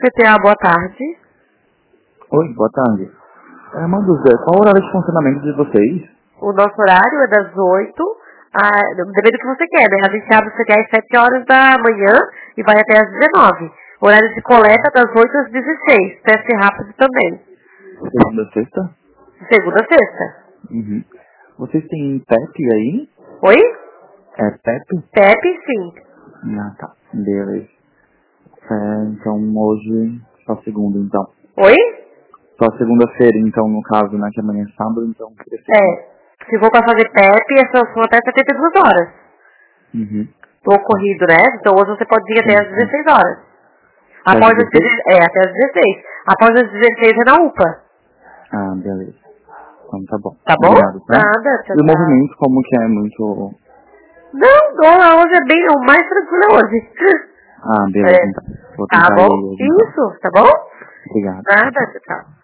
CTA, boa tarde. Oi, boa tarde. Manduzé, qual é o horário de funcionamento de vocês? O nosso horário é das 8, depende do que você quer, né? A gente abre o CTA às 7 horas da manhã e vai até às 19. Horário de coleta das 8 às 16. Teste rápido também. Segunda a sexta? Segunda a sexta. Uhum. Vocês têm PEP aí? Oi? É PEP? PEP, sim. Ah, tá. Beleza. Então hoje, só segunda, então. Oi? Só segunda-feira, então, no caso, né? Que amanhã é sábado, então queria ser. Se for pra fazer PEP, são até 72 horas. Uhum. Do ocorrido, né? Então hoje você pode ir até às 16 horas. Até Após às as 16? até às 16. Após as 16 é na UPA. Ah, beleza. Então tá bom. Tá bom? Obrigado, tá? Nada, tchau, E o tchau. movimento, como que é muito... Não, hoje é bem, o mais tranquilo é hoje. Ah, beleza, então. Vou Tá tentar ir bom? hoje, então. Isso, tá bom? Obrigado. Nada, tchau, tchau.